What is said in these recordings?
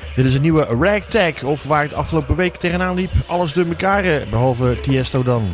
Dit is een nieuwe Ragtag, of waar het afgelopen week tegenaan liep. Alles door elkaar, behalve Tiesto dan.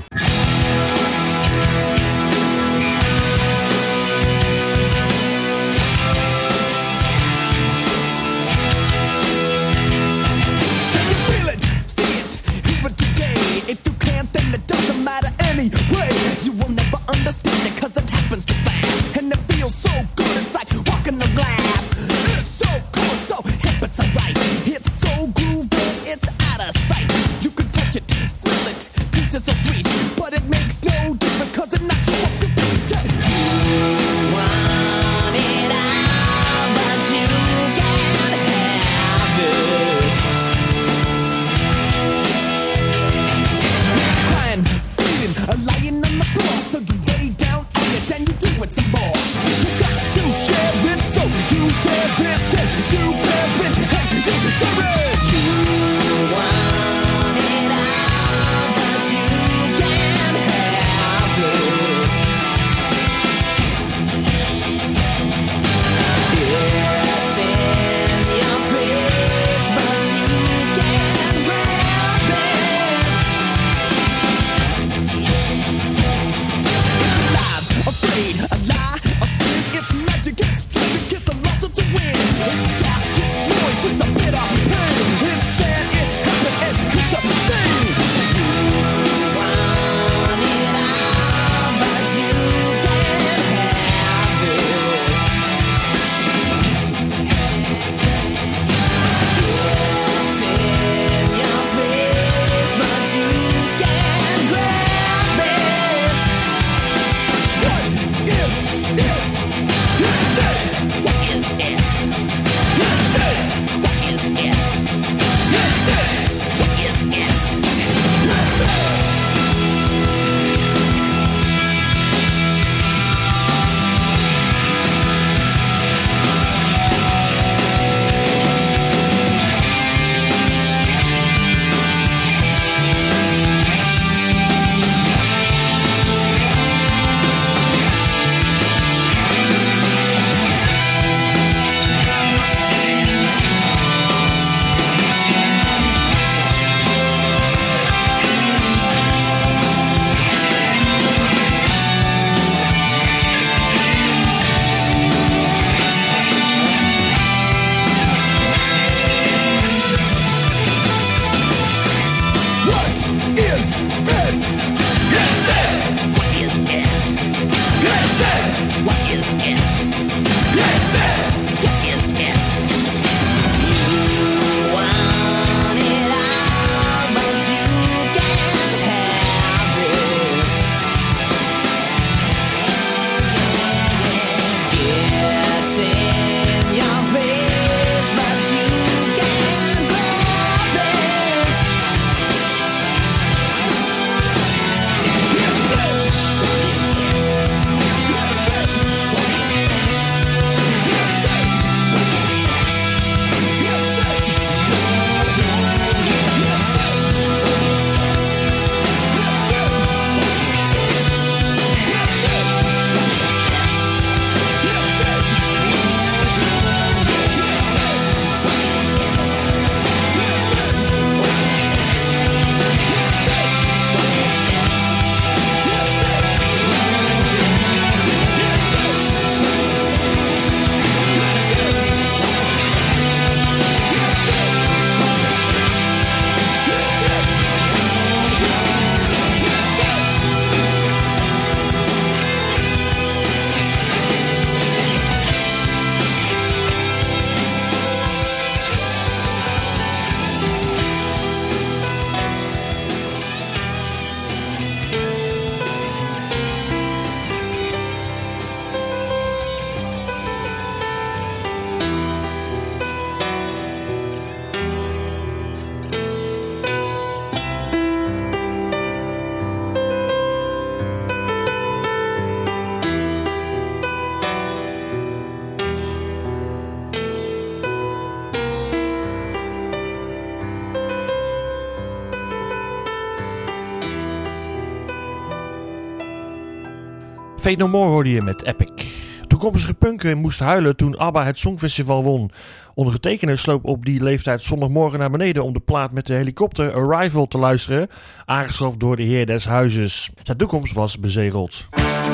Fate No More hoorde je met Epic. toekomstige punk moest huilen toen ABBA het Songfestival won. Ondergetekende sloop op die leeftijd zondagmorgen naar beneden om de plaat met de helikopter Arrival te luisteren, aangeschoven door de heer des huizes. Zijn toekomst was bezegeld.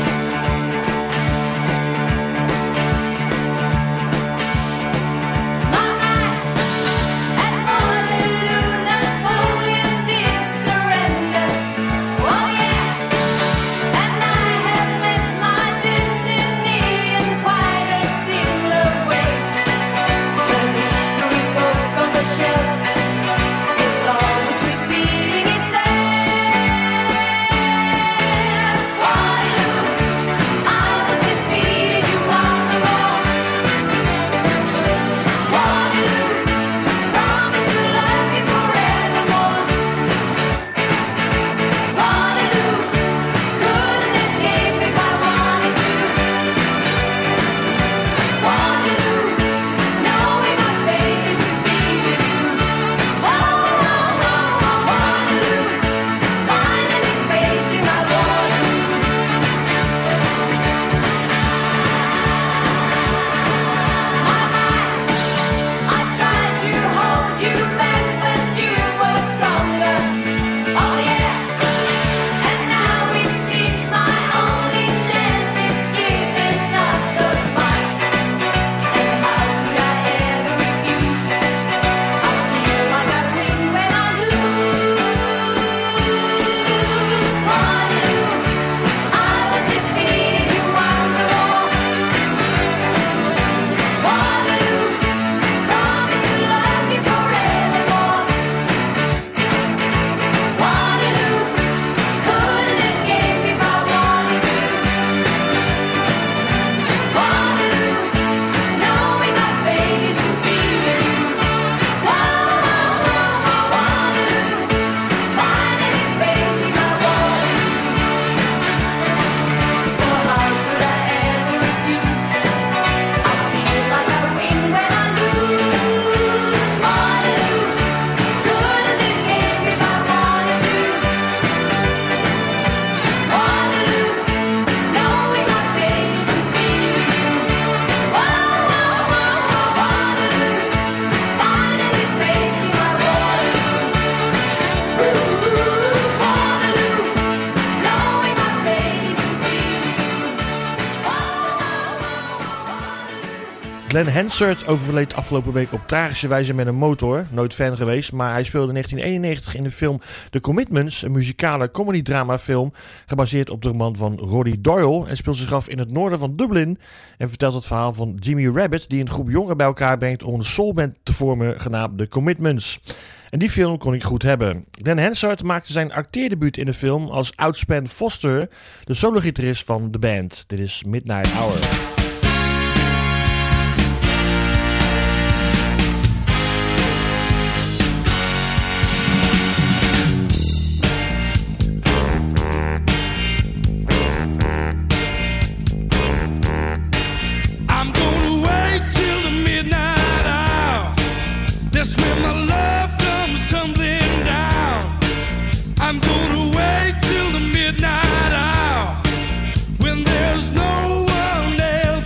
Glenn Hansard overleed afgelopen week op tragische wijze met een motor. Nooit fan geweest, maar hij speelde in 1991 in de film The Commitments, een muzikale comedy-drama-film gebaseerd op de roman van Roddy Doyle en speelt zich af in het noorden van Dublin en vertelt het verhaal van Jimmy Rabbit die een groep jongeren bij elkaar brengt om een soulband te vormen genaamd The Commitments. En die film kon ik goed hebben. Glenn Hansard maakte zijn acteerdebuut in de film als Outspan Foster, de solo-gitarist van de band. Dit is Midnight Hour. Midnight hour when there's no one else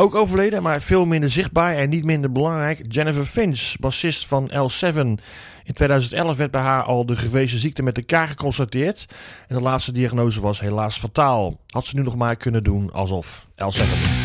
Ook overleden, maar veel minder zichtbaar en niet minder belangrijk. Jennifer Finch, bassist van L7. In 2011 werd bij haar al de gewezen ziekte met de kaak geconstateerd. En de laatste diagnose was helaas fataal. Had ze nu nog maar kunnen doen alsof L7.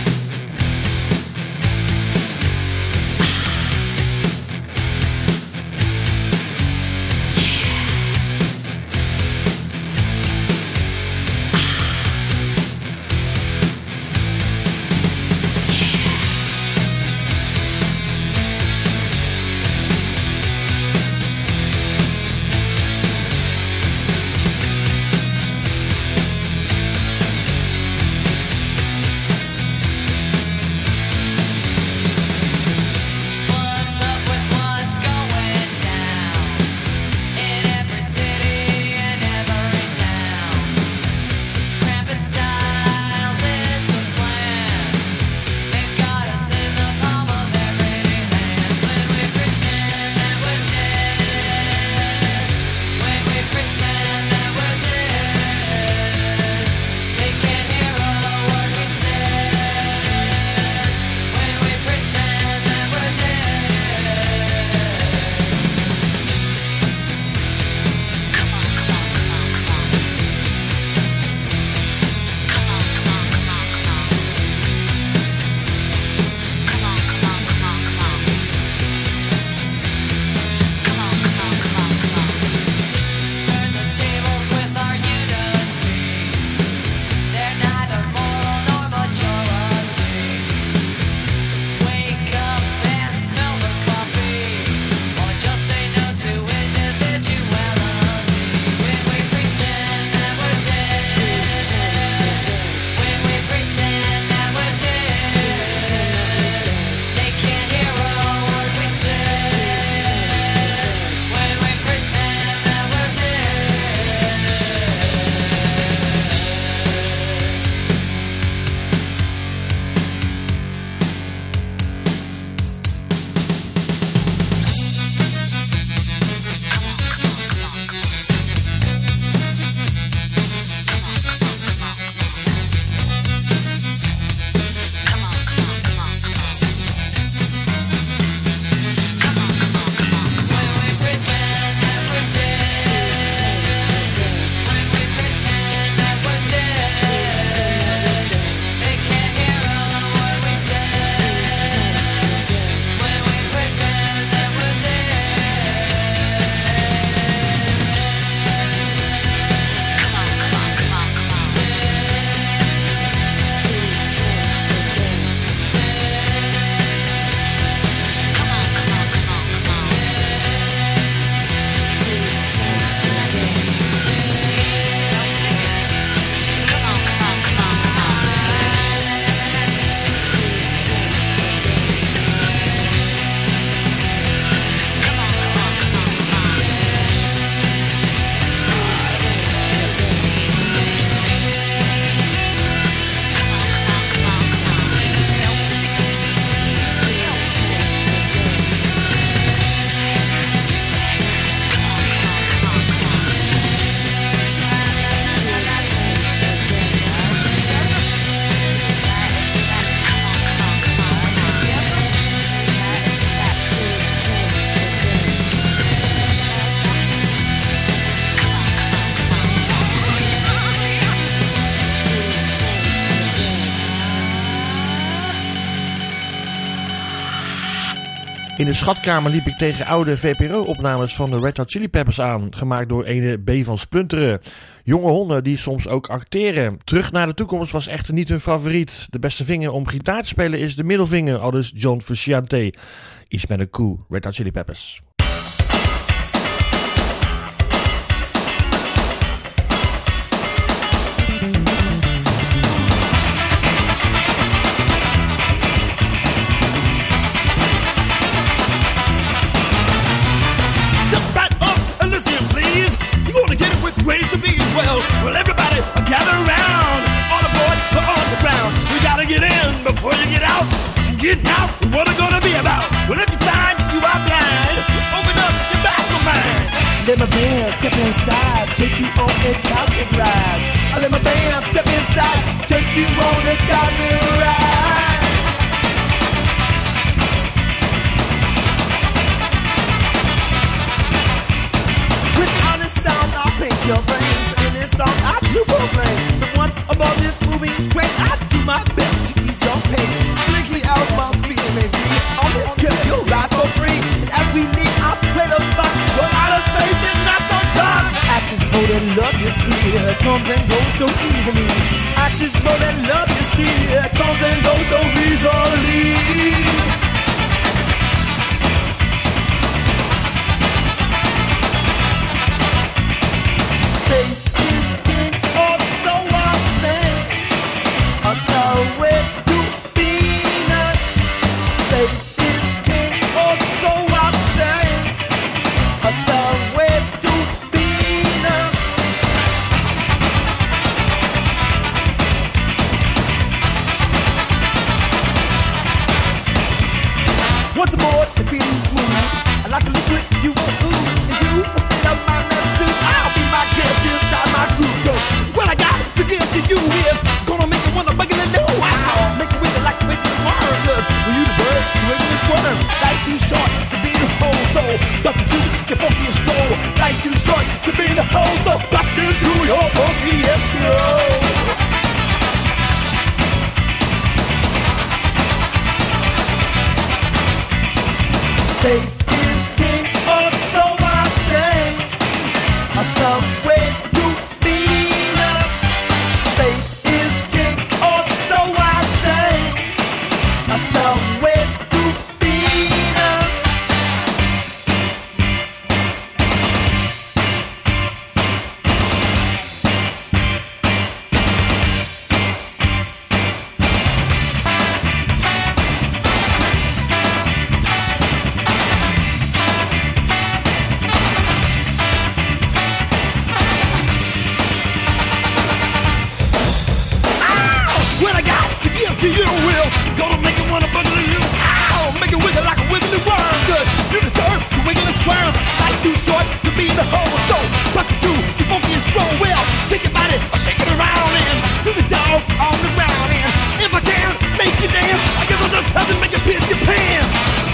In de schatkamer liep ik tegen oude VPRO-opnames van de Red Hot Chili Peppers aan. Gemaakt door ene B van Splunteren. Jonge honden die soms ook acteren. Terug naar de toekomst was echter niet hun favoriet. De beste vinger om gitaar te spelen is de middelvinger, aldus John Frusciante. Iets met een koe, Red Hot Chili Peppers. Well, everybody gather around. On the board, we're on the ground. We gotta get in before you get out. Getting out, what it gonna be about? Well, if you find you are blind, open up your bicycle mind. Let my band step inside, take you on a cosmic ride. I let my band step inside, take you on a cosmic ride. than love, you see, it comes and goes so easily. Sex is more than love, you see, it comes and goes so easily. Space is king, or so I think. Or so it do be not. Space is king, or so I think. Or so it do be not. Once more, the feeling's smooth. I like a liquid you won't ooze into a state of my left suit. I'll be my guest inside my groove. Yo, what I got to give to you is gonna make you wanna bug and do. Wow, make you wiggle like a wiggle worm. Cause when you deserve to wiggle and squirm. Life too short to be in the whole soul. Bust into your funky and stroll. Life too short to be in the whole soul. Bust into your funky and stroll. Space is king, or so I say. Or some way to be enough. Space is king, or so I say. Or some way to be enough. What I got to give to you is gonna make it wanna buggle you. Ow, make it wiggle like a wiggly worm. Good, you deserve to wiggle and squirm. Life too short to be in the whole soul. Bust it to you funky and strong. Well, take your body, shake it around and do the dog on the ground. And if I can make you dance, I guess I'll just have to make you piss your pants.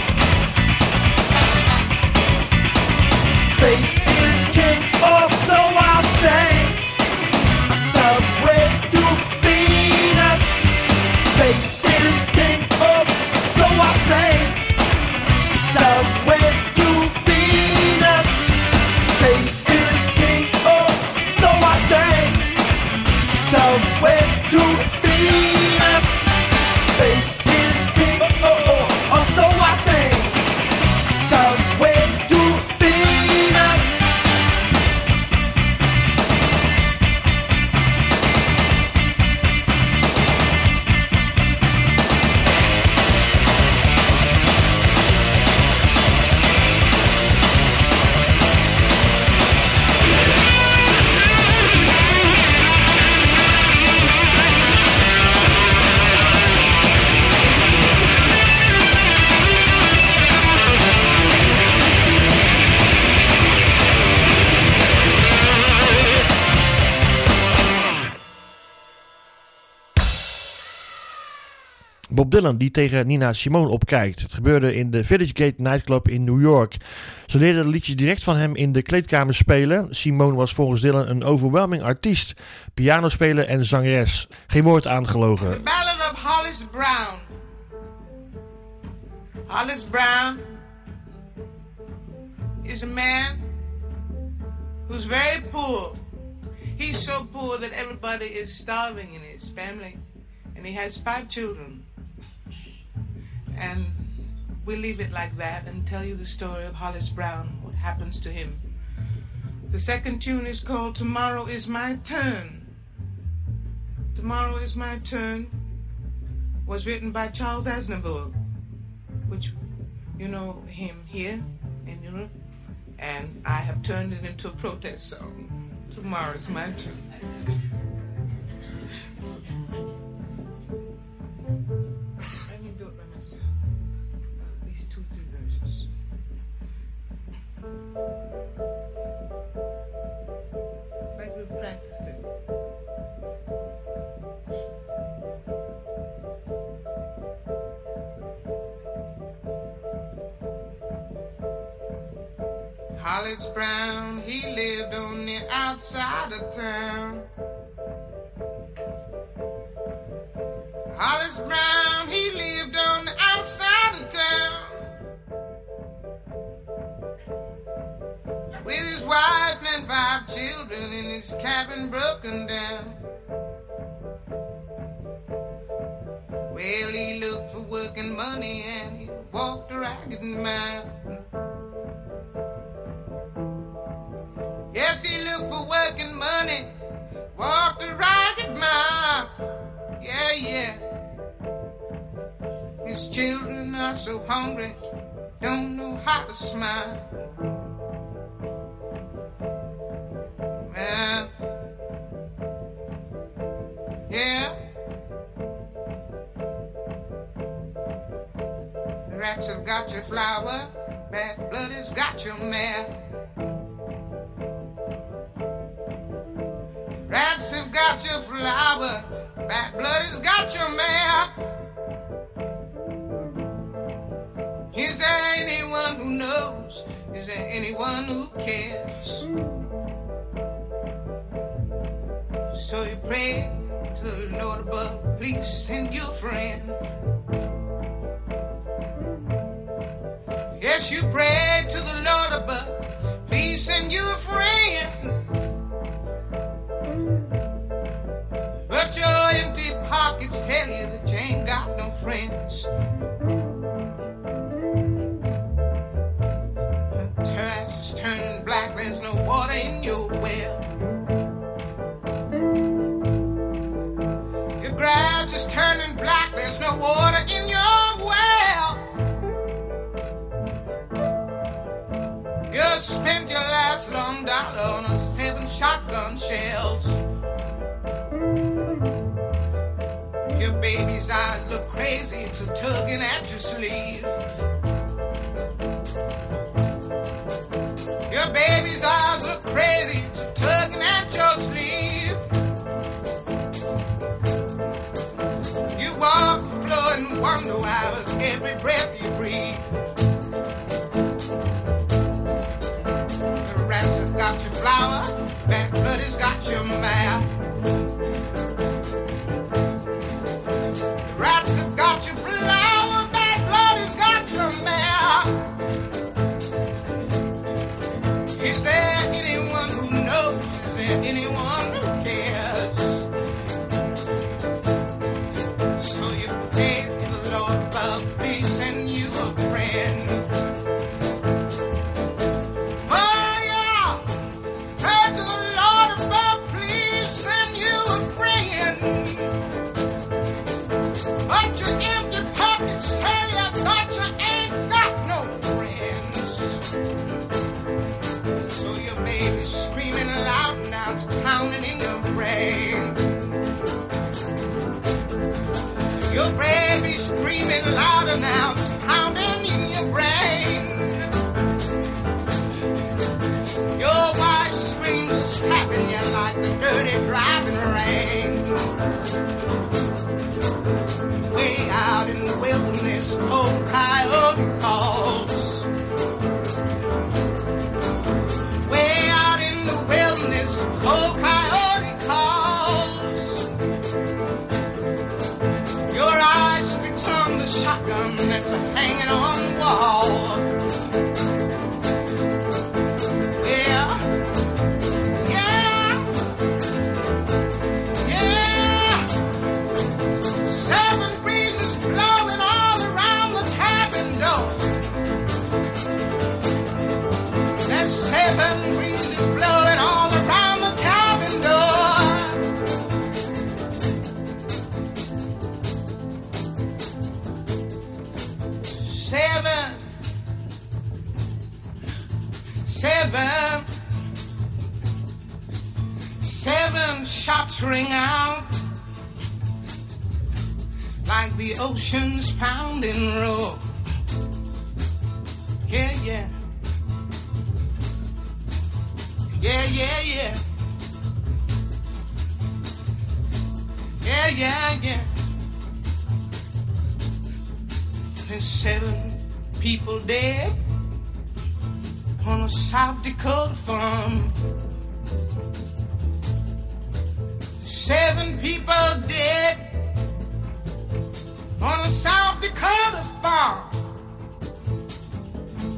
Space is king, or so I say. Subway to Venus. Space is king, or so I say. Subway to Venus. Space is king, or so I say. Subway to Venus. Space is king, or so I say. Subway to Venus. Bob Dylan die tegen Nina Simone opkijkt. Het gebeurde in de Village Gate Nightclub in New York. Ze leerde de liedjes direct van hem in de kleedkamer spelen. Simone was volgens Dylan een overwhelming artiest, pianospeler en zangeres. Geen woord aangelogen. The Ballad of Hollis Brown. Hollis Brown is a man who's very poor. He's so poor that everybody is starving in his family. And he has 5 children. And we'll leave it like that and tell you the story of Hollis Brown, what happens to him. The second tune is called Tomorrow Is My Turn. Tomorrow Is My Turn was written by Charles Aznavour, which you know him here in Europe. And I have turned it into a protest song. Tomorrow Is My Turn. Let me do it by myself. At least 2-3 verses. Like we practiced it. Hollis Brown, he lived on the outside of town. Hollis Brown, he lived on the outside of town. With his wife and 5 children in his having broken down. Well, he looked for work and money and he walked a ragged mile. Yes, he looked for work and money, walked a ragged mile. Yeah, yeah. His children are so hungry, don't know how to smile. Well, yeah. The rats have got your flower, bad blood has got your mare. Rats have got your flower, bad blood has got your mare. Is there anyone who knows? Is there anyone who cares? So you pray to the Lord above, please send you a friend. Yes, you pray to the Lord above, please send you a friend. But your empty pockets tell you that you ain't got no friends. Grass is turning black, there's no water in your well. Your grass is turning black, there's no water in your well. You spent your last long dollar on 7 shotgun shells. Your baby's eyes look crazy, it's a tugging at your sleeve. Your baby's eyes look crazy, it's a tugging at your sleeve. You walk the floor and wonder why with every breath you breathe. The rats have got your flower, bad blood has got your mare. The rats have got your flower, bad blood has got your mare. Is there anyone who knows? Is there anyone who cares? So you pray to the Lord above, please send you a friend. Oh yeah, pray to the Lord above, please send you a friend. But your empty pockets tell you that you ain't got no friends. So your baby's screaming loud now, it's pounding in your brain. Your baby's screaming louder now, it's pounding in your brain. Your wife screams and slapping you like the dirty driving rain. Way out in the wilderness, old coyote calls. Way out in the wilderness, old coyote calls. Your eye sticks on the shotgun that's hanging on the wall. Yeah, yeah, yeah. 7 breezes blowing all around the cabin door. There's 7 breezes blowing all around the cabin door. 7 shots ring out like the ocean's pounding roar. Yeah, yeah. Yeah, yeah, yeah. Yeah, yeah, yeah. There's 7 people dead on a South Dakota farm. 7 people dead on a South Dakota farm.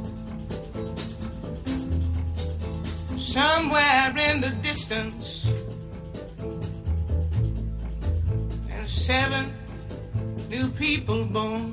Somewhere in the distance, 7 new people born.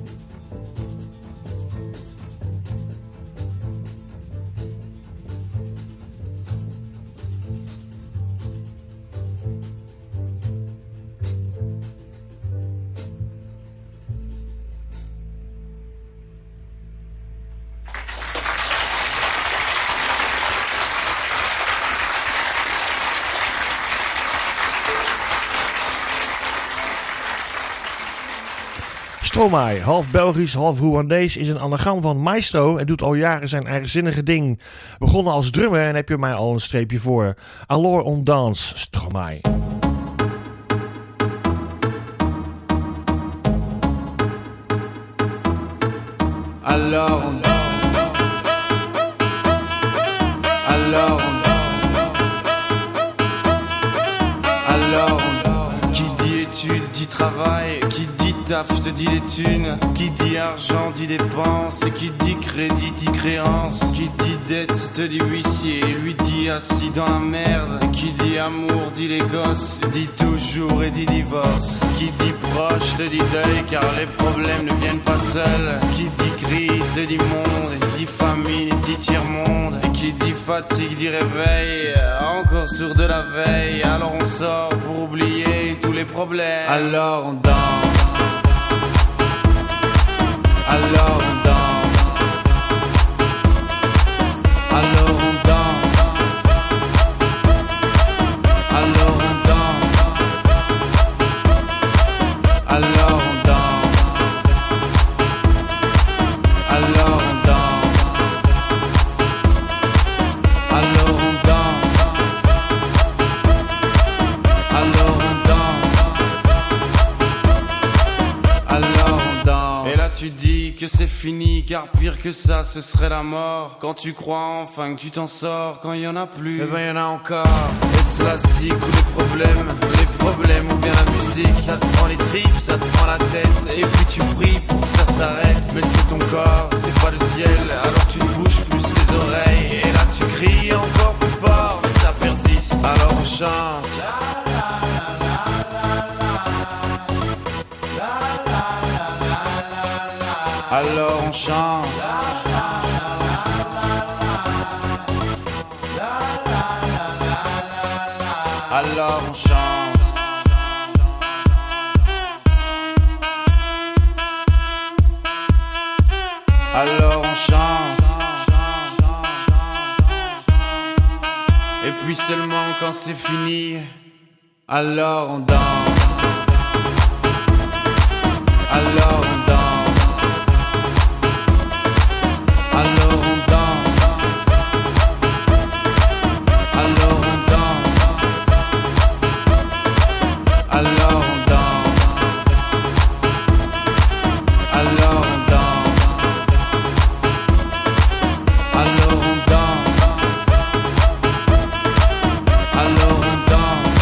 Stromae, half Belgisch, half Rwandees, is een anagram van maestro en doet al jaren zijn eigenzinnige ding. Begonnen als drummer en heb je mij al een streepje voor. Alors on danse, Stromae. Alors on danse. Alors on danse. Alors on danse. Qui dit études dit travail, qui dit taf te dit les thunes, qui dit argent dit dépenses, et qui dit crédit dit créance, qui dit dette te dit huissier, lui dit assis dans la merde, qui dit amour dit les gosses, dit toujours et dit divorce, qui dit proche te dit deuil car les problèmes ne viennent pas seuls, qui dit crise te dit monde, et dit famine dit tiers-monde, et qui dit fatigue dit réveil, encore sur de la veille, alors on sort pour oublier tous les problèmes, alors on danse. Alors on danse. Alors on danse. Alors on danse. Alors on danse. Alors on danse. Alors on danse. Alors on danse. Alors on danse. Et là tu dis que c'est fini, car pire que ça, ce serait la mort. Quand tu crois enfin que tu t'en sors, quand il y en a plus, eh ben y en a encore. Est-ce la zik ou les problèmes ou bien la musique, ça te prend les tripes, ça te prend la tête, et puis tu pries pour que ça s'arrête. Mais c'est ton corps, c'est pas le ciel, alors tu ne bouges plus les oreilles, et là tu cries encore plus fort, mais ça persiste, alors on chante. Alors on chante. Alors on chante. Alors on chante. Et puis seulement quand c'est fini, alors on danse. Alors on danse. Alors on danse. Alors on danse. Alors on danse. Alors on danse. Alors on danse. Alors on danse.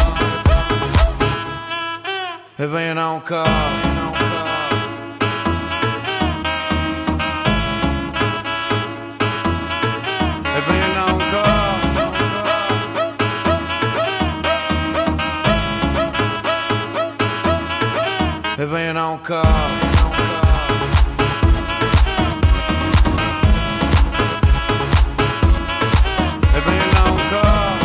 Eh ben y'en a encore. Eh ben y'en a encore. Eh ben y'en a encore.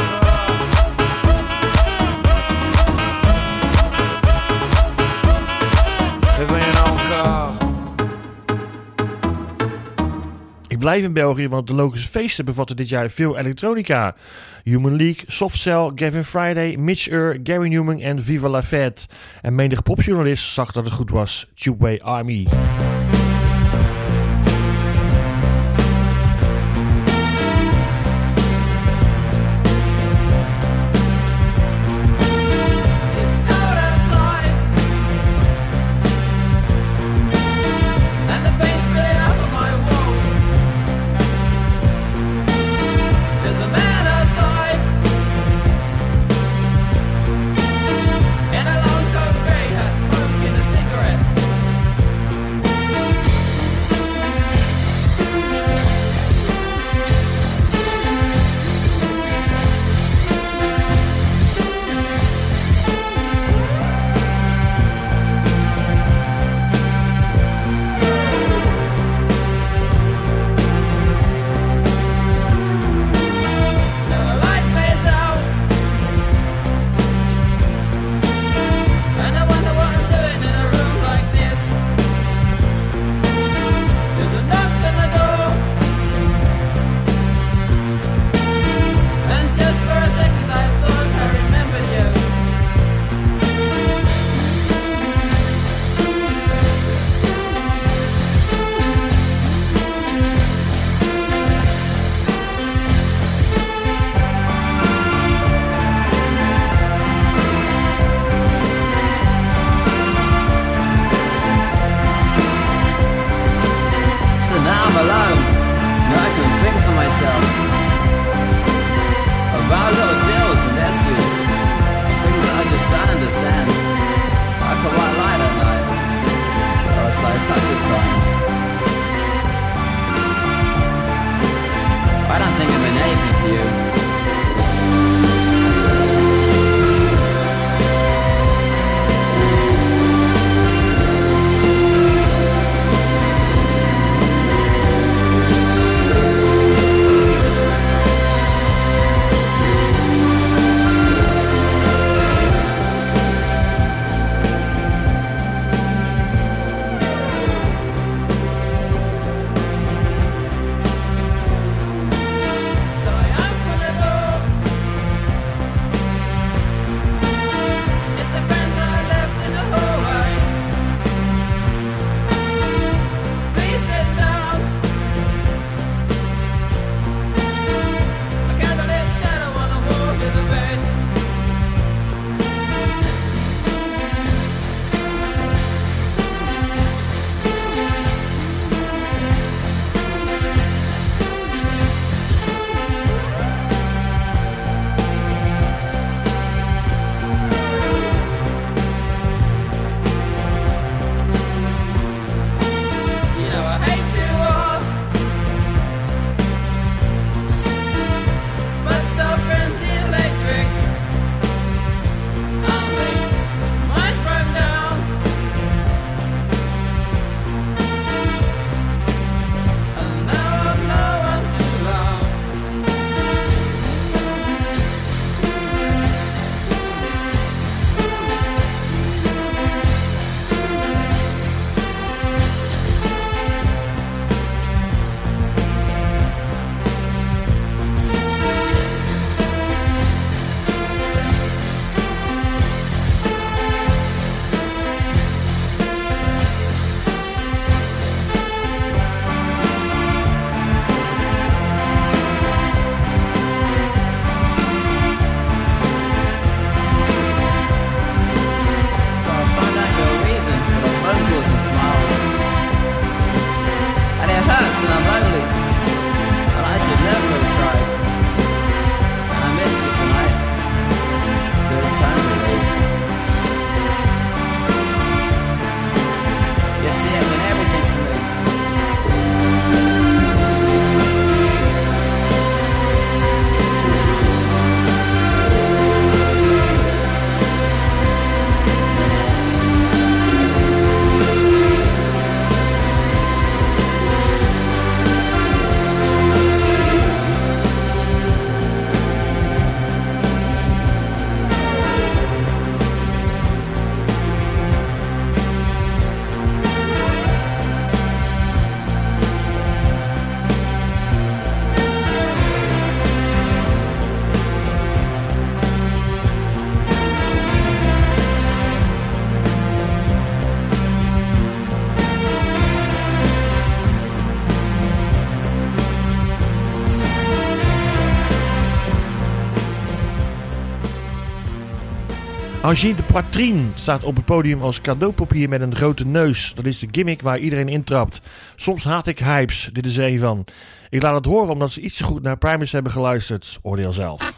Eh ben y'en a encore. Ik blijf in België, want de Logische Feesten bevatten dit jaar veel elektronica. Human League, Soft Cell, Gavin Friday, Mitch Ure, Gary Newman en Viva La Fête. En menig popjournalist zag dat het goed was. Tubeway Army. I'm alone, now I can think for myself about little deals and issues, things that I just don't understand. I could white light at night, or a slow touch at times. I don't think I mean anything to you. Angine de Poitrine staat op het podium als cadeaupapier met een grote neus. Dat is de gimmick waar iedereen intrapt. Soms haat ik hypes, dit is er een van. Ik laat het horen omdat ze iets te goed naar Primus hebben geluisterd. Oordeel zelf.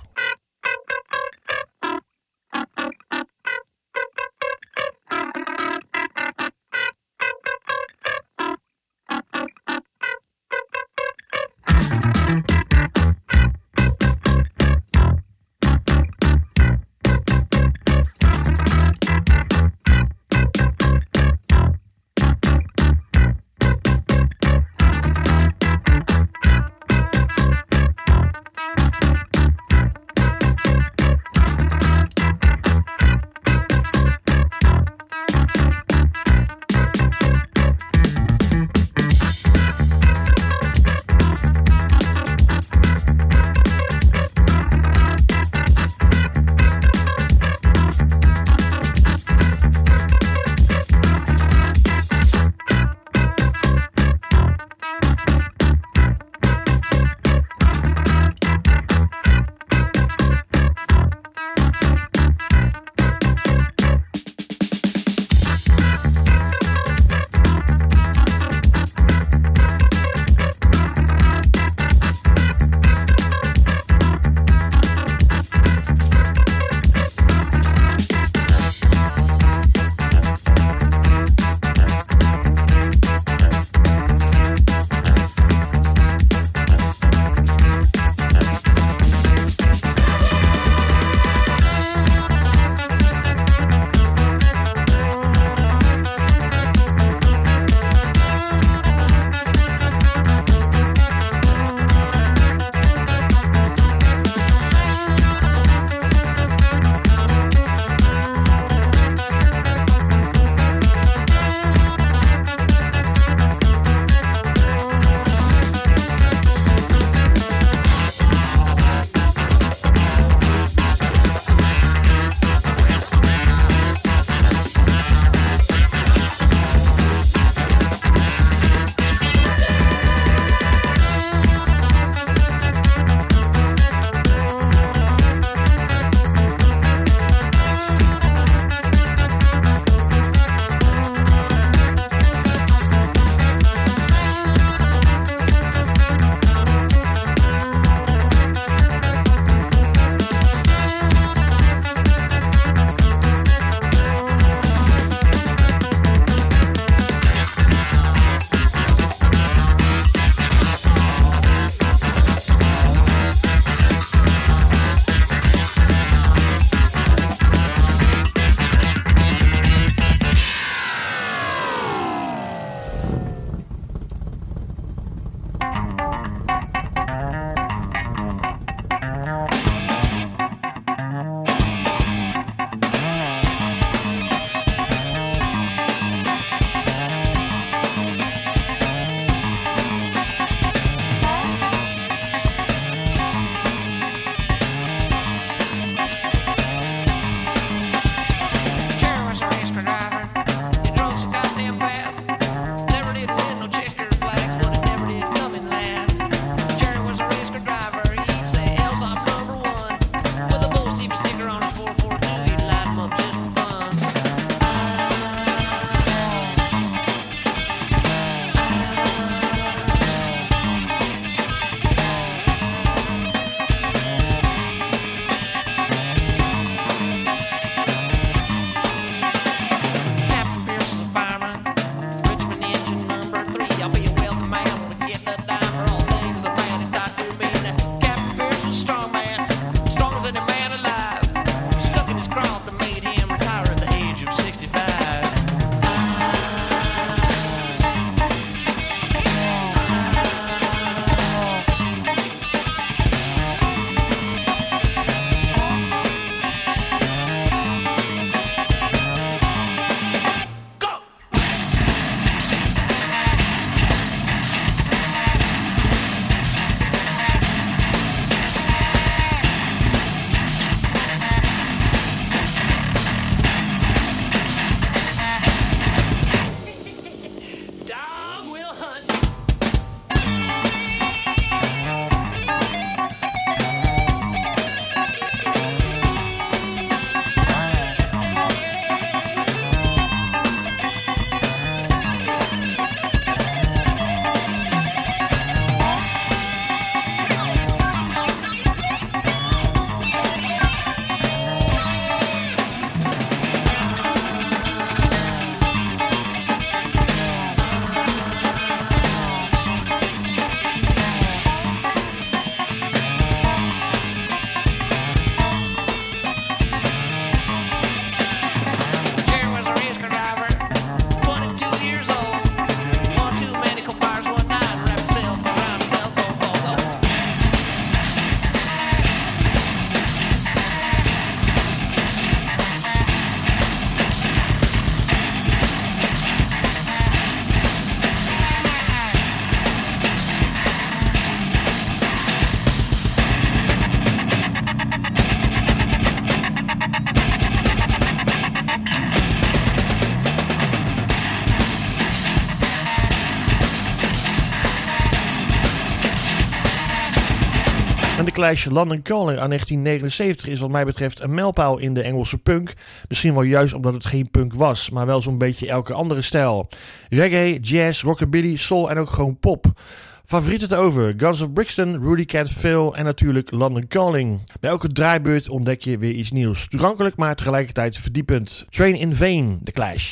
The Clash, London Calling uit 1979 is wat mij betreft een mijlpaal in de Engelse punk. Misschien wel juist omdat het geen punk was, maar wel zo'n beetje elke andere stijl. Reggae, jazz, rockabilly, soul en ook gewoon pop. Favorieten te over: Guns of Brixton, Rudy Can't Fail en natuurlijk London Calling. Bij elke draaibeurt ontdek je weer iets nieuws. Toegankelijk, maar tegelijkertijd verdiepend. Train in Vain, The Clash.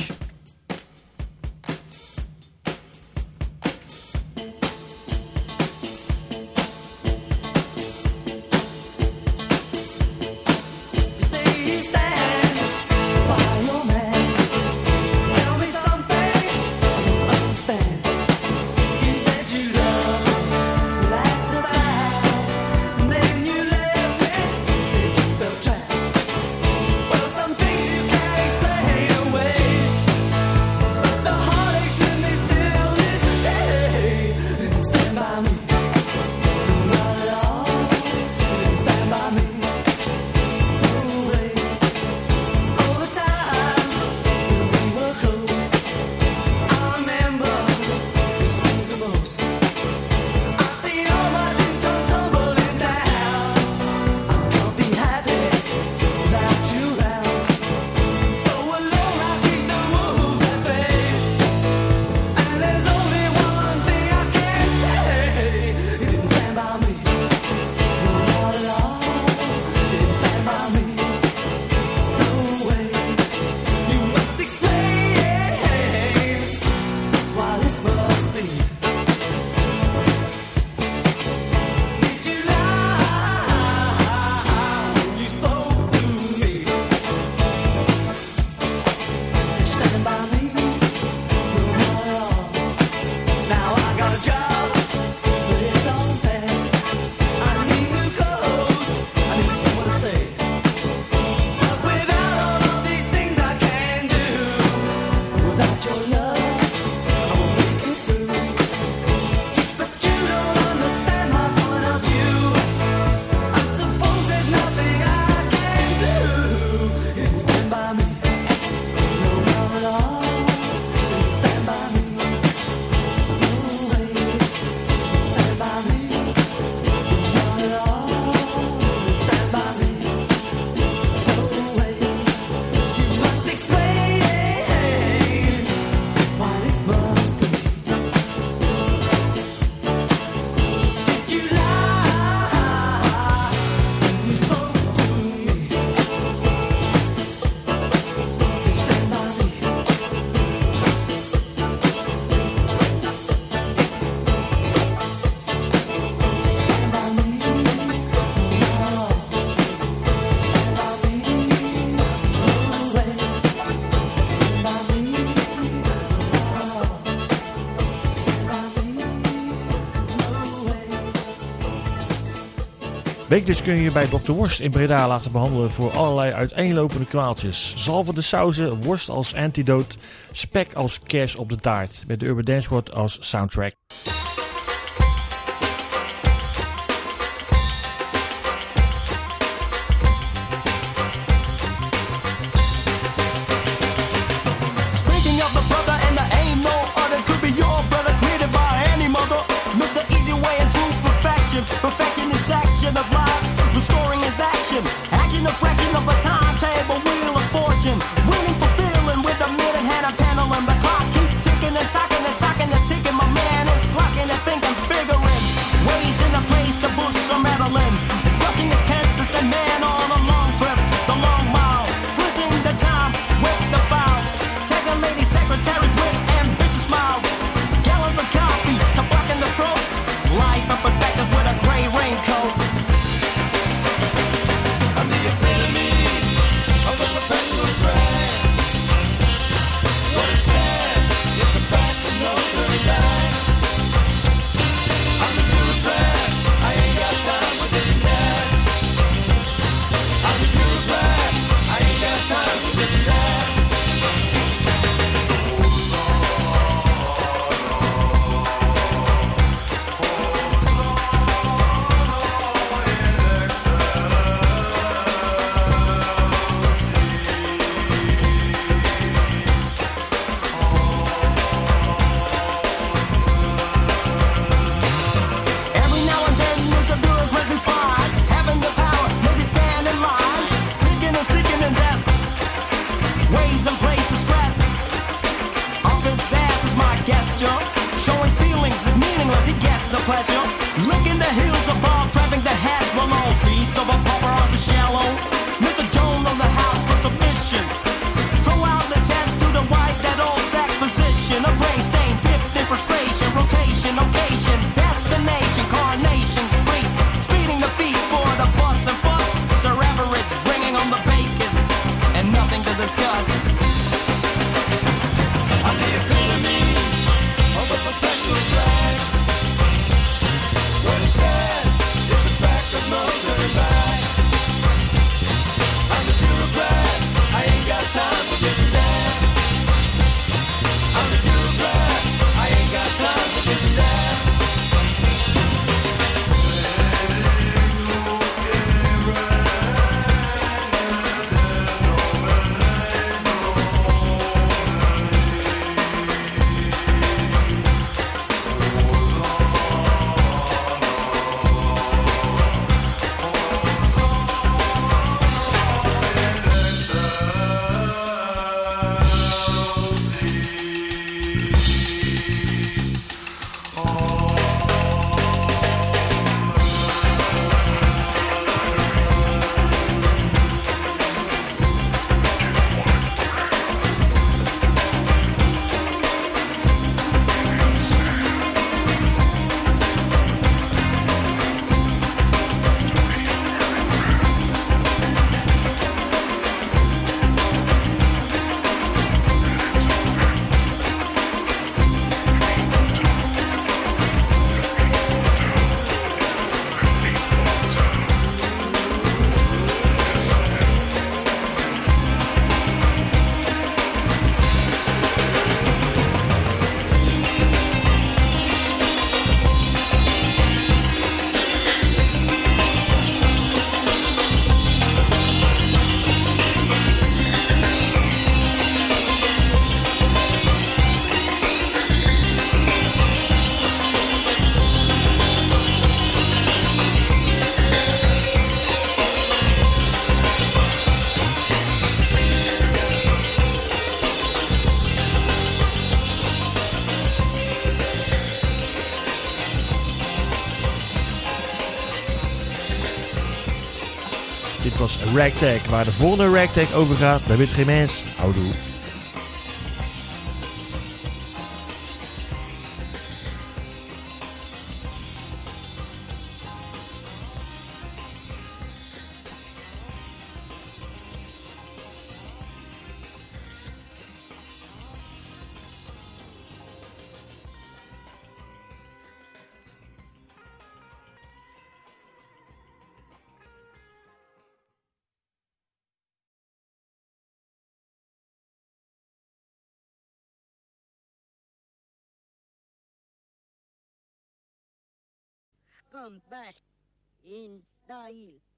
Weekelijks kun je je bij Dr. Worst in Breda laten behandelen voor allerlei uiteenlopende kwaaltjes. Zalvende sauzen, worst als antidote, spek als kers op de taart. Met de Urban Dance Squad als soundtrack. Speaking of the brother and there ain't no other, could be your brother created by any mother. Mr. Easy Way and true perfection, perfecting this action of life, restoring his action, action a fraction of a timetable, wheel of fortune, winning, fulfilling with a minute hand and panel and the clock keep ticking and talking and ticking. My man is clock. Dit was Ragtag. Waar de volgende Ragtag over gaat, daar weet geen mens. Houdoe. Come back in style.